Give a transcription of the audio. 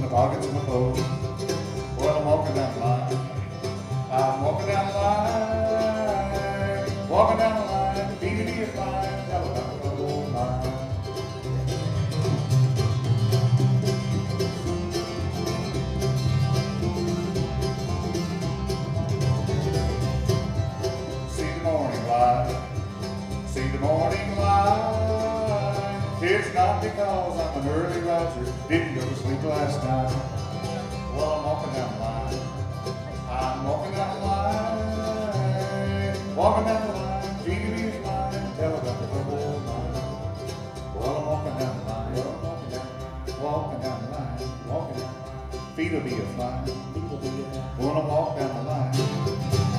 the pockets of my clothes. Well, I'm walking down the line. I'm walking down the line. Walking down the line. BDD is mine. Tell about the old mine. See the morning light. See the morning light. It's not because I'm an early riser. Didn't go to sleep last night. Well, I'm walking down the line. I'm walking down the line. Walking down the line. GDB is mine. Tell about the trouble mine. Well, I'm walking down the line. Well, I'm walking down the line. Walking down. Feet will be a flying. When I walk down the line.